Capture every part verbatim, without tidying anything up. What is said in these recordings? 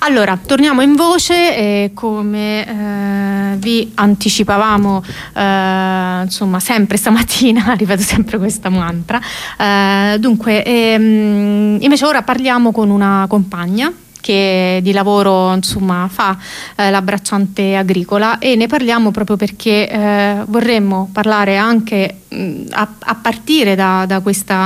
Allora, torniamo in voce e come eh, vi anticipavamo eh, insomma sempre stamattina, ripeto sempre questa mantra, eh, dunque ehm, invece ora parliamo con una compagna che di lavoro insomma fa eh, la bracciante agricola, e ne parliamo proprio perché eh, vorremmo parlare anche mh, a, a partire da, da questa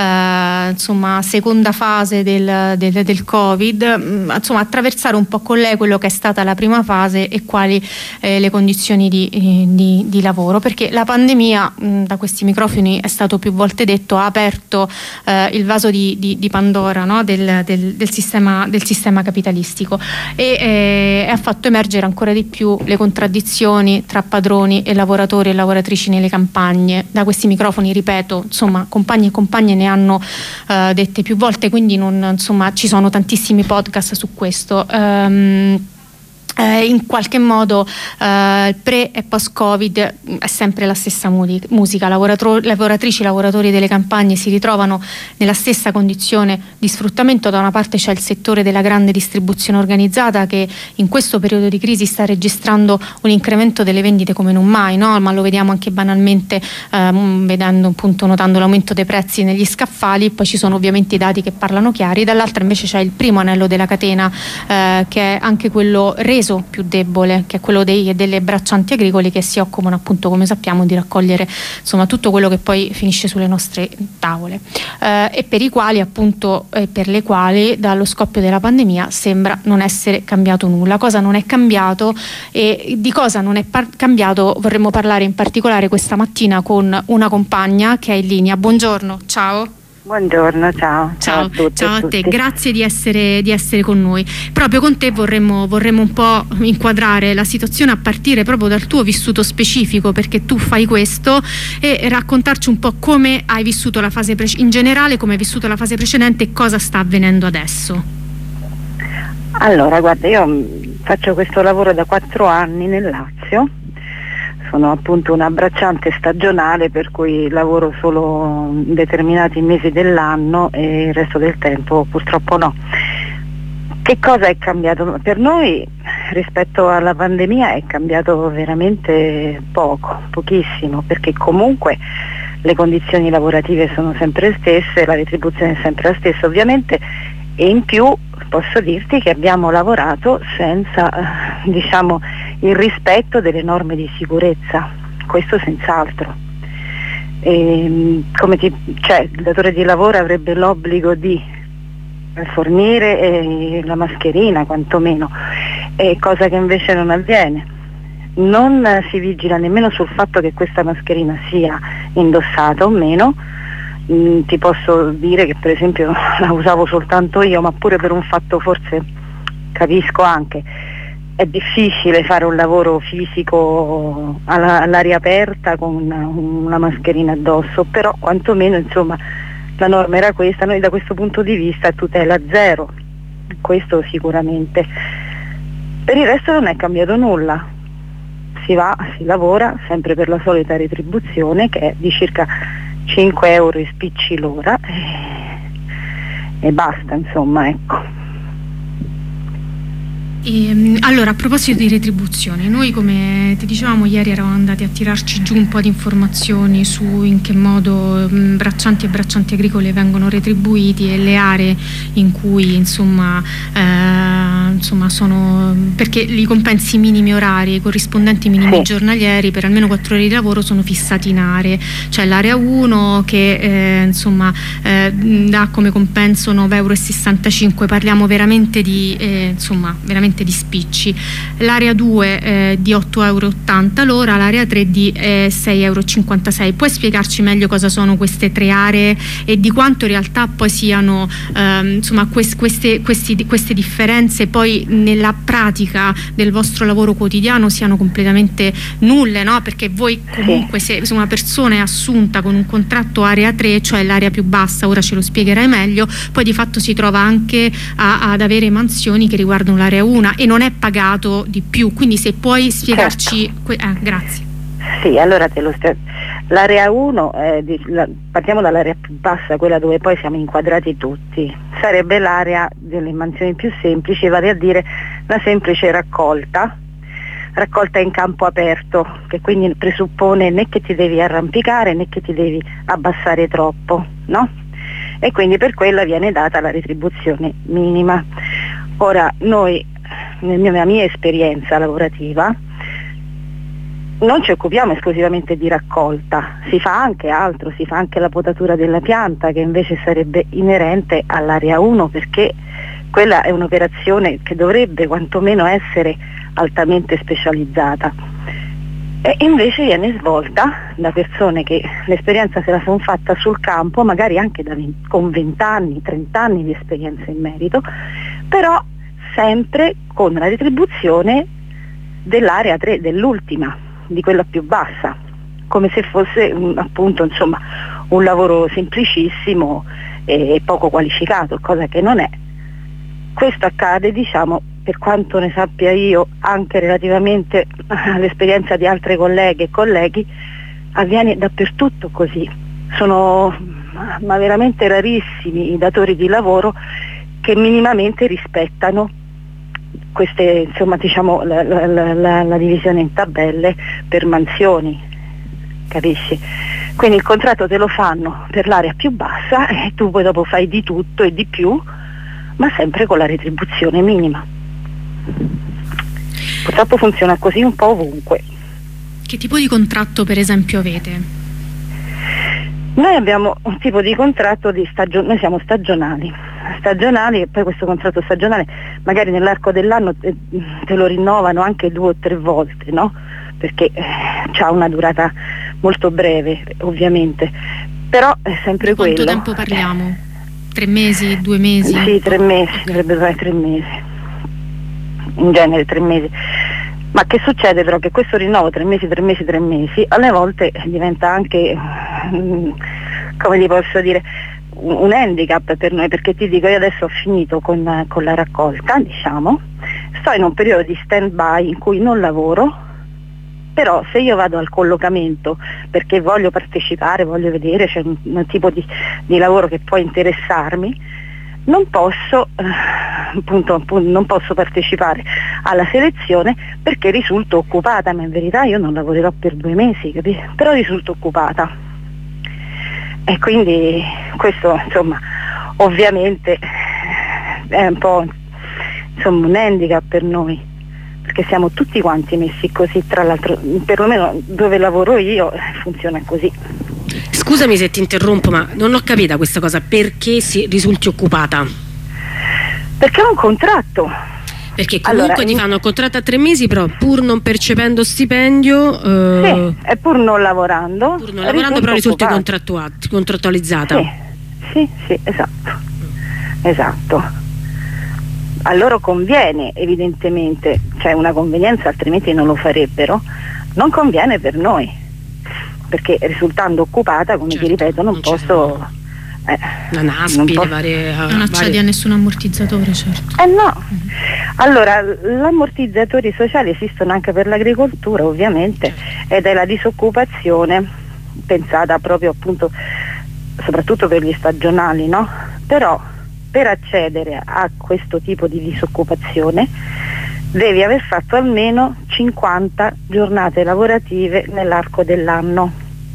eh, insomma seconda fase del, del, del Covid, mh, insomma attraversare un po' con lei quello che è stata la prima fase e quali eh, le condizioni di, di, di lavoro, perché la pandemia mh, da questi microfoni è stato più volte detto ha aperto eh, il vaso di, di, di Pandora, no? del, del, del sistema del sistema sistema capitalistico e, eh, e ha fatto emergere ancora di più le contraddizioni tra padroni e lavoratori e lavoratrici nelle campagne. Da questi microfoni, ripeto, insomma, compagni e compagne ne hanno eh, dette più volte, quindi non, insomma, ci sono tantissimi podcast su questo. Um, Eh, in qualche modo eh, pre e post Covid è sempre la stessa musica, Lavorator- lavoratrici e lavoratori delle campagne si ritrovano nella stessa condizione di sfruttamento. Da una parte c'è il settore della grande distribuzione organizzata che in questo periodo di crisi sta registrando un incremento delle vendite come non mai, no? Ma lo vediamo anche banalmente ehm, vedendo appunto notando l'aumento dei prezzi negli scaffali. Poi ci sono ovviamente i dati che parlano chiari, dall'altra invece c'è il primo anello della catena eh, che è anche quello reso più debole, che è quello dei, delle braccianti agricole, che si occupano appunto, come sappiamo, di raccogliere insomma tutto quello che poi finisce sulle nostre tavole eh, e per i quali appunto e per le quali dallo scoppio della pandemia sembra non essere cambiato nulla. Cosa non è cambiato e di cosa non è par- cambiato vorremmo parlare in particolare questa mattina con una compagna che è in linea. Buongiorno, ciao. Buongiorno, ciao. Ciao, ciao a tutti. Ciao a te, grazie di essere, di essere con noi. Proprio con te vorremmo, vorremmo un po' inquadrare la situazione a partire proprio dal tuo vissuto specifico, perché tu fai questo, e raccontarci un po' come hai vissuto la fase pre- in generale, come hai vissuto la fase precedente e cosa sta avvenendo adesso. Allora, guarda, io faccio questo lavoro da quattro anni nel Lazio. Sono appunto una bracciante stagionale, per cui lavoro solo determinati mesi dell'anno e il resto del tempo purtroppo no. Che cosa è cambiato? Per noi rispetto alla pandemia è cambiato veramente poco, pochissimo, perché comunque le condizioni lavorative sono sempre le stesse, la retribuzione è sempre la stessa ovviamente, e in più posso dirti che abbiamo lavorato senza diciamo il rispetto delle norme di sicurezza, questo senz'altro. E, come ti, cioè, il datore di lavoro avrebbe l'obbligo di fornire eh, la mascherina quantomeno, eh, cosa che invece non avviene. Non eh, si vigila nemmeno sul fatto che questa mascherina sia indossata o meno. Mm, ti posso dire che per esempio la usavo soltanto io, ma pure per un fatto forse capisco anche. È difficile fare un lavoro fisico alla, all'aria aperta con una, una mascherina addosso, però quantomeno insomma la norma era questa. Noi da questo punto di vista tutela zero, questo sicuramente. Per il resto non è cambiato nulla, si va, si lavora sempre per la solita retribuzione che è di circa cinque euro e spicci l'ora e, e basta, insomma, ecco. E, allora, a proposito di retribuzioni, noi come ti dicevamo ieri eravamo andati a tirarci giù un po' di informazioni su in che modo mh, braccianti e braccianti agricole vengono retribuiti e le aree in cui insomma, eh, insomma sono, perché i compensi minimi orari, i corrispondenti minimi sì. giornalieri per almeno quattro ore di lavoro sono fissati in aree, cioè l'area uno che eh, insomma eh, dà come compenso nove euro e sessantacinque, parliamo veramente di eh, insomma veramente di spicci, l'area due eh, di otto euro e ottanta l'ora, l'area tre di eh, sei euro e cinquantasei. Puoi spiegarci meglio cosa sono queste tre aree e di quanto in realtà poi siano ehm, insomma quest, queste, questi, queste differenze poi nella pratica del vostro lavoro quotidiano siano completamente nulle, no? Perché voi comunque se, se una persona è assunta con un contratto area tre, cioè l'area più bassa, ora ce lo spiegherai meglio, poi di fatto si trova anche a, ad avere mansioni che riguardano l'area uno e non è pagato di più, quindi se puoi spiegarci certo. que- eh, grazie. Sì, allora te lo st- l'area uno, eh, di, la, partiamo dall'area più bassa, quella dove poi siamo inquadrati tutti, sarebbe l'area delle mansioni più semplici, vale a dire la semplice raccolta, raccolta in campo aperto, che quindi presuppone né che ti devi arrampicare né che ti devi abbassare troppo, no? E quindi per quella viene data la retribuzione minima. Ora, noi, nella mia esperienza lavorativa, non ci occupiamo esclusivamente di raccolta, si fa anche altro, si fa anche la potatura della pianta, che invece sarebbe inerente all'area uno, perché quella è un'operazione che dovrebbe quantomeno essere altamente specializzata, e invece viene svolta da persone che l'esperienza se la sono fatta sul campo, magari anche da venti, con venti anni, trenta anni di esperienza in merito, però sempre con la retribuzione dell'area tre, dell'ultima, di quella più bassa, come se fosse un, appunto insomma un lavoro semplicissimo e, e poco qualificato, cosa che non è. Questo accade, diciamo, per quanto ne sappia io, anche relativamente all'esperienza di altre colleghe e colleghi, avviene dappertutto così. Sono ma veramente rarissimi i datori di lavoro che minimamente rispettano queste, insomma, diciamo, la, la, la, la divisione in tabelle per mansioni, capisci? Quindi il contratto te lo fanno per l'area più bassa e tu poi dopo fai di tutto e di più, ma sempre con la retribuzione minima. Purtroppo funziona così un po' ovunque. Che tipo di contratto per esempio avete? Noi abbiamo un tipo di contratto di stagio- noi siamo stagionali, stagionali e poi questo contratto stagionale magari nell'arco dell'anno te, te lo rinnovano anche due o tre volte, no? Perché eh, ha una durata molto breve, ovviamente, però è sempre quello. Quanto tempo parliamo? Tre mesi, due mesi? Sì, tre mesi, dovrebbe durare tre mesi, in genere tre mesi. Ma che succede però? Che questo rinnovo tre mesi, tre mesi, tre mesi, alle volte diventa anche, come ti posso dire, un handicap per noi, perché ti dico, io adesso ho finito con, con la raccolta, diciamo, sto in un periodo di stand by in cui non lavoro, però se io vado al collocamento perché voglio partecipare, voglio vedere, c'è un, un tipo di, di lavoro che può interessarmi, non posso, eh, appunto, appunto, non posso partecipare alla selezione perché risulto occupata, ma in verità io non lavorerò per due mesi, capito? Però risulto occupata. E quindi questo, insomma, ovviamente è un po', insomma, un handicap per noi, perché siamo tutti quanti messi così, tra l'altro, perlomeno dove lavoro io funziona così. Scusami se ti interrompo, ma non ho capito questa cosa, perché si risulti occupata? Perché è un contratto. Perché comunque allora, ti fanno un contratto a tre mesi, però pur non percependo stipendio, eh, sì, e pur non lavorando, pur non lavorando però risulti contrattualizzata. Sì, sì, sì, esatto. Esatto. A loro conviene, evidentemente, c'è una convenienza, altrimenti non lo farebbero. Non conviene per noi, perché risultando occupata, come certo, ti ripeto, non, non posso. Eh, la NASPI, non, varie, non accedi varie... a nessun ammortizzatore, certo. Eh no. Mm-hmm. Allora, gli ammortizzatori sociali esistono anche per l'agricoltura, ovviamente, certo, ed è la disoccupazione pensata proprio, appunto, soprattutto per gli stagionali, no? Però per accedere a questo tipo di disoccupazione devi aver fatto almeno cinquanta giornate lavorative nell'arco dell'anno.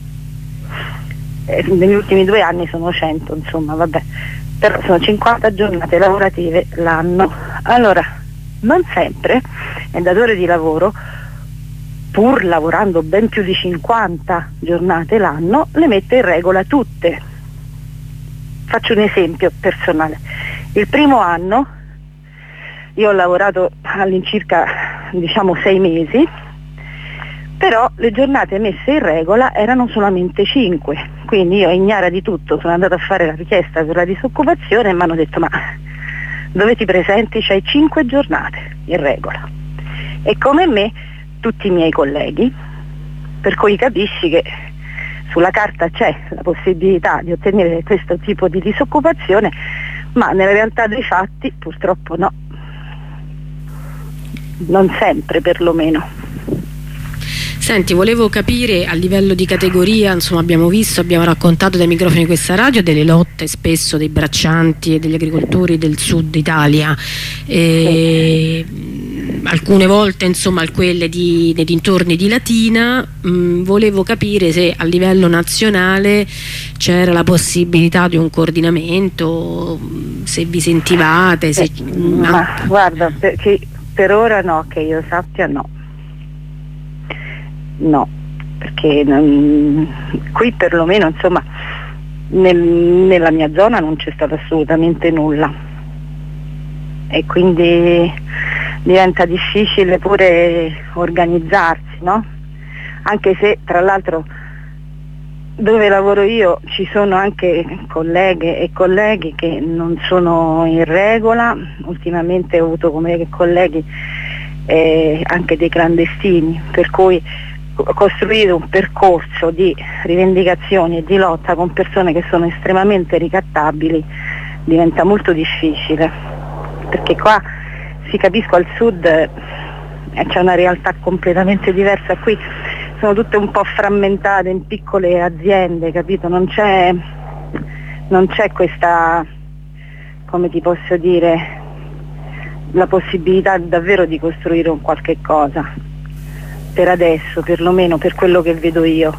Eh, negli ultimi due anni sono cento, insomma, vabbè, però sono cinquanta giornate lavorative l'anno. Allora, non sempre il datore di lavoro, pur lavorando ben più di cinquanta giornate l'anno, le mette in regola tutte. Faccio un esempio personale. Il primo anno io ho lavorato all'incirca, diciamo, sei mesi, però le giornate messe in regola erano solamente cinque, quindi io, ignara di tutto, sono andata a fare la richiesta per la disoccupazione e mi hanno detto: ma dove ti presenti? C'hai cinque giornate in regola. E come me tutti i miei colleghi, per cui capisci che sulla carta c'è la possibilità di ottenere questo tipo di disoccupazione, ma nella realtà dei fatti purtroppo no, non sempre perlomeno. Senti, volevo capire a livello di categoria, insomma abbiamo visto, abbiamo raccontato dai microfoni di questa radio delle lotte spesso dei braccianti e degli agricoltori del sud Italia, e alcune volte insomma quelle di, nei dintorni di Latina. Mh, volevo capire se a livello nazionale c'era la possibilità di un coordinamento, se vi sentivate, se... eh, ma guarda, perché per ora no, che io sappia no. No, perché non, qui perlomeno insomma nel, nella mia zona non c'è stato assolutamente nulla e quindi diventa difficile pure organizzarsi, no? Anche se tra l'altro dove lavoro io ci sono anche colleghe e colleghi che non sono in regola. Ultimamente ho avuto come colleghi eh, anche dei clandestini, per cui costruire un percorso di rivendicazioni e di lotta con persone che sono estremamente ricattabili diventa molto difficile, perché qua si capisco al sud eh, c'è una realtà completamente diversa, qui sono tutte un po' frammentate in piccole aziende, capito? Non c'è non c'è questa, come ti posso dire, la possibilità davvero di costruire un qualche cosa. Per adesso, perlomeno per quello che vedo io.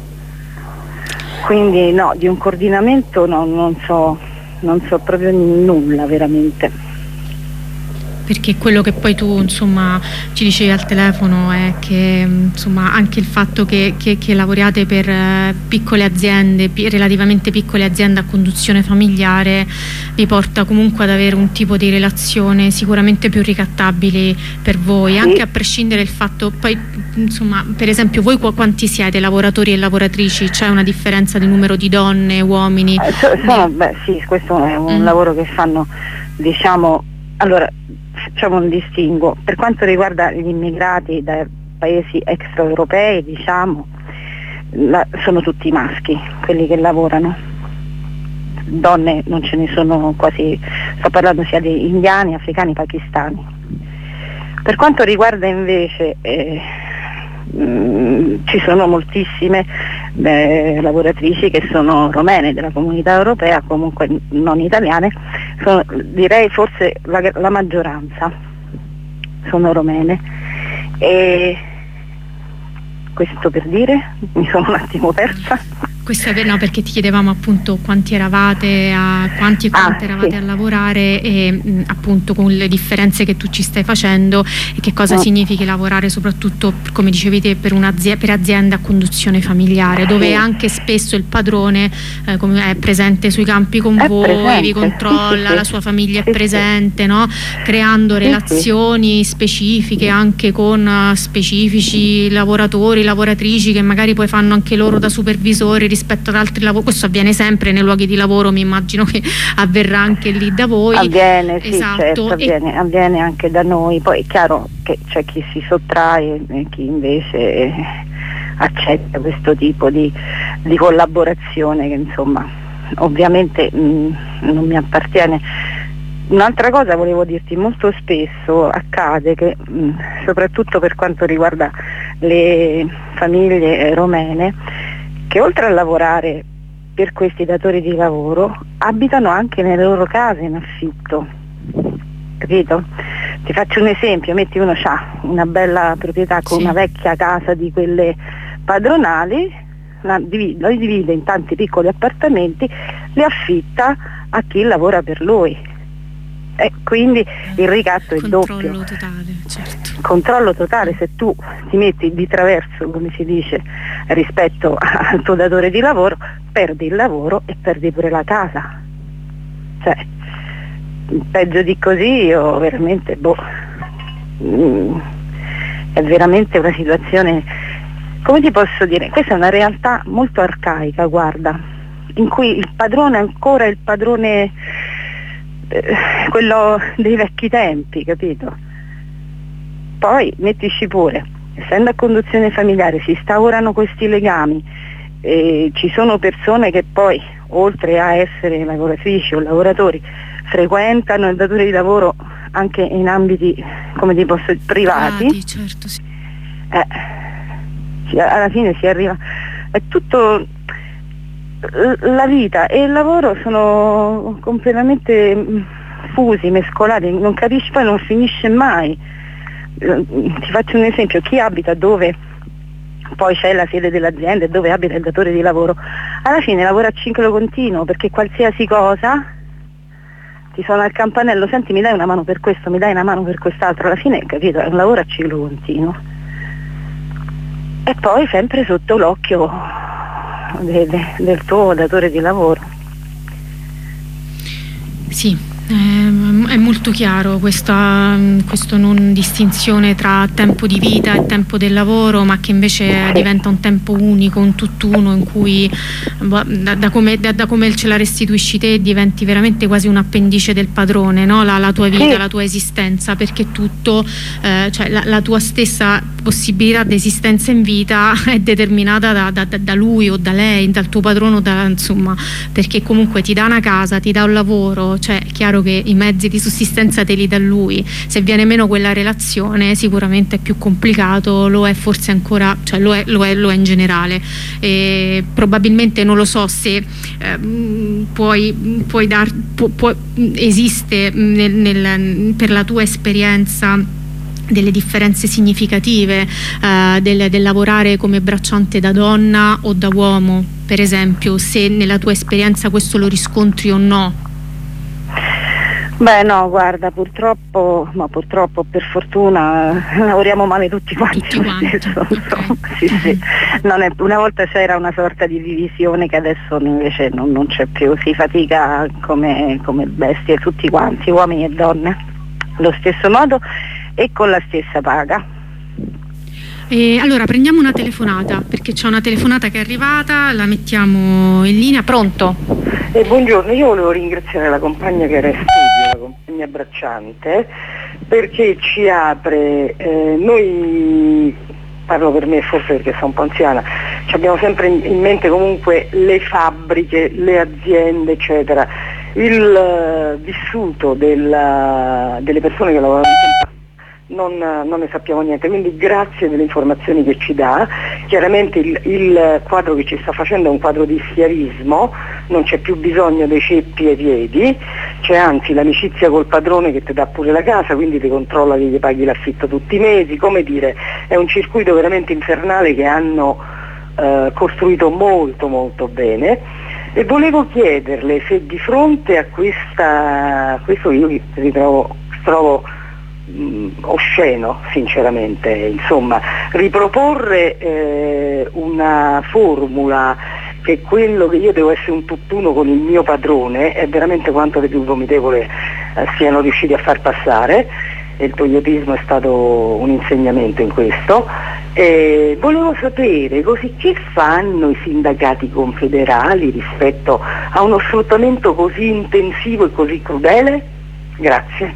Quindi no, di un coordinamento no, non so, non so proprio nulla veramente. Perché quello che poi tu insomma ci dicevi al telefono è che insomma anche il fatto che, che, che lavoriate per eh, piccole aziende, pi relativamente piccole aziende a conduzione familiare, vi porta comunque ad avere un tipo di relazione sicuramente più ricattabile per voi, sì. Anche a prescindere dal fatto, poi insomma per esempio voi qu quanti siete lavoratori e lavoratrici? C'è una differenza di numero di donne, uomini? Eh, so, sono, beh, sì, questo è un mm. lavoro che fanno, diciamo, allora facciamo un distinguo. Per quanto riguarda gli immigrati dai paesi extraeuropei, diciamo, la, sono tutti maschi quelli che lavorano, donne non ce ne sono quasi, sto parlando sia di indiani, africani, pakistani. Per quanto riguarda invece eh, mh, ci sono moltissime eh, lavoratrici che sono romene della comunità europea, comunque non italiane, sono, direi forse la, la maggioranza sono romene. E questo per dire, mi sono un attimo persa. Questo è no, perché ti chiedevamo appunto quanti eravate a, quanti e quante ah, eravate sì. a lavorare e mh, appunto con le differenze che tu ci stai facendo e che cosa oh. significa lavorare soprattutto, come dicevi te, per, un'azienda, per aziende a conduzione familiare, dove sì. anche spesso il padrone eh, come è presente sui campi con è voi, presente. vi controlla, sì, sì, la sua famiglia sì, è presente, sì. no? Creando sì, relazioni sì. specifiche anche con uh, specifici lavoratori, lavoratrici che magari poi fanno anche loro da supervisori rispetto ad altri lavori. Questo avviene sempre nei luoghi di lavoro, mi immagino che avverrà anche lì da voi. Avviene, sì, esatto. certo, avviene, avviene anche da noi. Poi è chiaro che c'è chi si sottrae e chi invece accetta questo tipo di, di collaborazione che insomma ovviamente mh, non mi appartiene. Un'altra cosa volevo dirti, molto spesso accade che mh, soprattutto per quanto riguarda le famiglie romene, che oltre a lavorare per questi datori di lavoro abitano anche nelle loro case in affitto, capito? Ti faccio un esempio, metti uno ha una bella proprietà con sì. una vecchia casa di quelle padronali, la divide, la divide in tanti piccoli appartamenti, li affitta a chi lavora per lui. E quindi il ricatto è doppio. Controllo totale, certo. Controllo totale, se tu ti metti di traverso, come si dice, rispetto al tuo datore di lavoro, perdi il lavoro e perdi pure la casa. Cioè, peggio di così io veramente, boh, mm, è veramente una situazione, come ti posso dire, questa è una realtà molto arcaica, guarda, in cui il padrone è ancora il padrone, quello dei vecchi tempi, capito? Poi mettici pure, essendo a conduzione familiare si instaurano questi legami, e ci sono persone che poi oltre a essere lavoratrici o lavoratori frequentano il datore di lavoro anche in ambiti, come ti posso dire, privati. Privati, certo, sì. eh, si, alla fine si arriva, è tutto, la vita e il lavoro sono completamente fusi, mescolati, non capisci, poi non finisce mai. Ti faccio un esempio: chi abita dove poi c'è la sede dell'azienda e dove abita il datore di lavoro, alla fine lavora a ciclo continuo, perché qualsiasi cosa ti suona il campanello, senti, mi dai una mano per questo, mi dai una mano per quest'altro, alla fine, capito, è un lavoro a ciclo continuo. E poi sempre sotto l'occhio de, de, del tuo datore di lavoro. Sì. È molto chiaro questa questo non distinzione tra tempo di vita e tempo del lavoro, ma che invece diventa un tempo unico, un tutt'uno, in cui da, da, come, da, da come ce la restituisci te diventi veramente quasi un appendice del padrone, no? la, la tua vita, la tua esistenza, perché tutto, eh, cioè la, la tua stessa possibilità di esistenza in vita è determinata da, da, da lui o da lei, dal tuo padrone, da, insomma, perché comunque ti dà una casa, ti dà un lavoro, cioè è chiaro che i mezzi di sussistenza te li dà lui. Se viene meno quella relazione sicuramente è più complicato, lo è forse ancora, cioè lo è, lo è, lo è in generale, e probabilmente non lo so se eh, puoi, puoi dar, pu, pu, esiste nel, nel, per la tua esperienza delle differenze significative eh, del, del lavorare come bracciante da donna o da uomo, per esempio, se nella tua esperienza questo lo riscontri o no? Beh no, guarda, purtroppo, no purtroppo, per fortuna lavoriamo male tutti quanti. Tutti quanti. Okay. Sì, sì. Non è, una volta c'era una sorta di divisione che adesso invece non, non c'è più, si fatica come, come bestie tutti quanti, uomini e donne, allo stesso modo e con la stessa paga. E allora prendiamo una telefonata, perché c'è una telefonata che è arrivata, la mettiamo in linea. Pronto? Eh, buongiorno, io volevo ringraziare la compagna che era in studio, la compagna bracciante, perché ci apre, eh, noi, parlo per me forse perché sono un po' anziana, ci abbiamo sempre in mente comunque le fabbriche, le aziende eccetera, il uh, vissuto della, delle persone che lavorano in Non, non ne sappiamo niente, quindi grazie delle informazioni che ci dà. Chiaramente il, il quadro che ci sta facendo è un quadro di schiavismo, non c'è più bisogno dei ceppi ai piedi, c'è anzi l'amicizia col padrone che ti dà pure la casa, quindi ti controlla che gli paghi l'affitto tutti i mesi, come dire, è un circuito veramente infernale che hanno eh, costruito molto molto bene. E volevo chiederle se di fronte a questa, questo io ritrovo, trovo osceno sinceramente, insomma, riproporre eh, una formula che quello che io devo essere un tutt'uno con il mio padrone è veramente quanto di più vomitevole eh, siano riusciti a far passare, e il toyotismo è stato un insegnamento in questo. E volevo sapere così che fanno i sindacati confederali rispetto a uno sfruttamento così intensivo e così crudele? Grazie.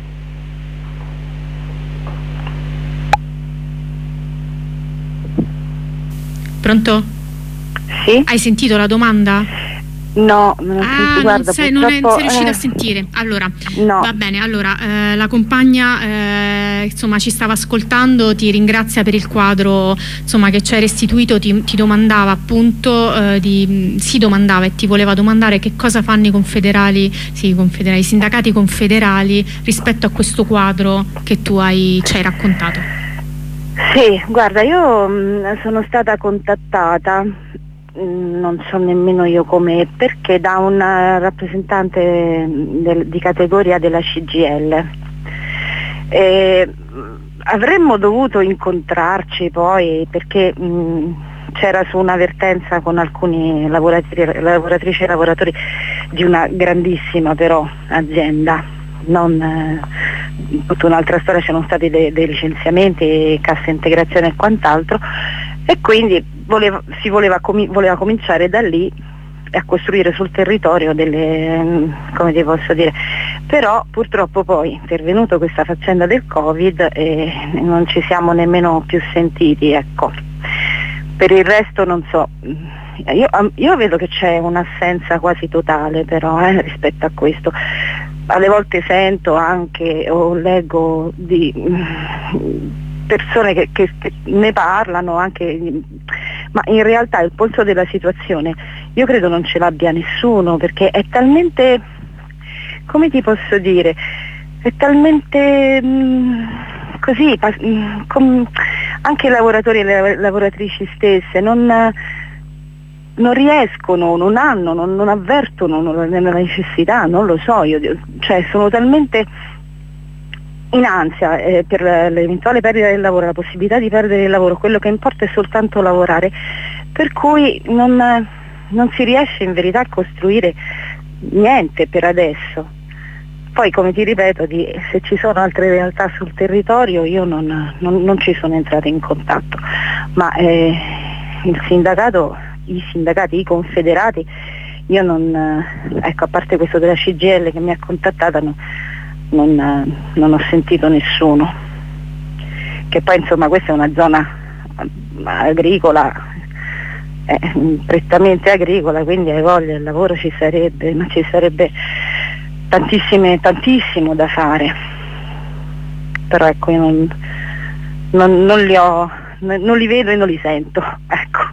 Pronto? Sì? Hai sentito la domanda? No, non ho ah, sentito, guarda, non sei, non è, sei riuscita eh, a sentire. Allora, no. Va bene, allora eh, la compagna eh, insomma ci stava ascoltando, ti ringrazia per il quadro insomma che ci hai restituito, ti, ti domandava appunto eh, di, si domandava e ti voleva domandare che cosa fanno i confederali, sì, i confederali, i sindacati confederali rispetto a questo quadro che tu hai, ci hai raccontato. Sì, guarda, io mh, sono stata contattata, mh, non so nemmeno io come, perché da un rappresentante del, di categoria della C G I L. E, mh, avremmo dovuto incontrarci poi perché mh, c'era su un'avvertenza con alcuni lavoratori, lavoratrici e lavoratori di una grandissima però azienda, non eh, tutta un'altra storia, c'erano stati dei, dei licenziamenti, cassa integrazione e quant'altro, e quindi voleva, si voleva, comi voleva cominciare da lì a costruire sul territorio delle, come ti posso dire, però purtroppo poi è intervenuta questa faccenda del Covid e non ci siamo nemmeno più sentiti, ecco. Per il resto non so, io, io vedo che c'è un'assenza quasi totale però eh, rispetto a questo. Alle volte sento anche o leggo di, persone che, che, che ne parlano anche, ma in realtà il polso della situazione io credo non ce l'abbia nessuno, perché è talmente, come ti posso dire, è talmente mh, così, mh, com, anche i lavoratori e le lavoratrici stesse non, non riescono, non hanno, non, non avvertono la necessità, non lo so, io, cioè sono talmente in ansia eh, per l'eventuale perdita del lavoro, la possibilità di perdere il lavoro, quello che importa è soltanto lavorare, per cui non, non si riesce in verità a costruire niente per adesso. Poi, come ti ripeto, di, se ci sono altre realtà sul territorio io non, non, non ci sono entrata in contatto, ma eh, il sindacato, i sindacati, i confederati, io non, ecco, a parte questo della C G I L che mi ha contattata, no, non, non ho sentito nessuno, che poi insomma questa è una zona agricola, eh, prettamente agricola, quindi hai voglia, il lavoro ci sarebbe, ma ci sarebbe tantissime, tantissimo da fare, però ecco io non, non, non li ho, non li vedo e non li sento, ecco.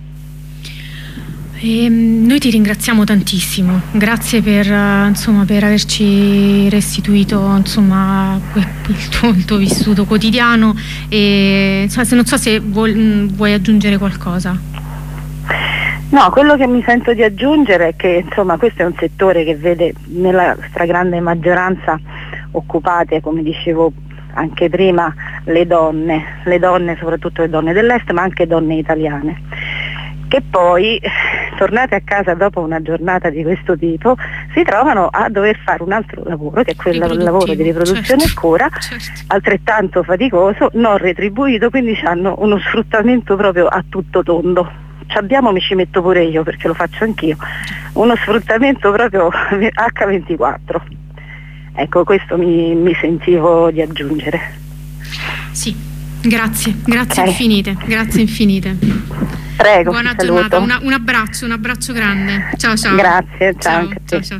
E noi ti ringraziamo tantissimo, grazie per, insomma, per averci restituito, insomma, il tuo, il tuo vissuto quotidiano, e insomma, se non so se vuoi, vuoi aggiungere qualcosa. No, quello che mi sento di aggiungere è che insomma questo è un settore che vede nella stragrande maggioranza occupate, come dicevo anche prima, le donne, le donne, soprattutto le donne dell'est, ma anche donne italiane, che poi, tornate a casa dopo una giornata di questo tipo, si trovano a dover fare un altro lavoro, che è quello del lavoro di riproduzione, certo, e cura, certo, altrettanto faticoso, non retribuito, quindi hanno uno sfruttamento proprio a tutto tondo. Ci abbiamo, mi ci metto pure io perché lo faccio anch'io, uno sfruttamento proprio acca ventiquattro. Ecco, questo mi, mi sentivo di aggiungere. Sì, grazie, grazie okay. infinite, grazie infinite. Prego. Buona giornata, una, un abbraccio, un abbraccio grande. Ciao ciao. Grazie, ciao. Ciao, ciao, ciao.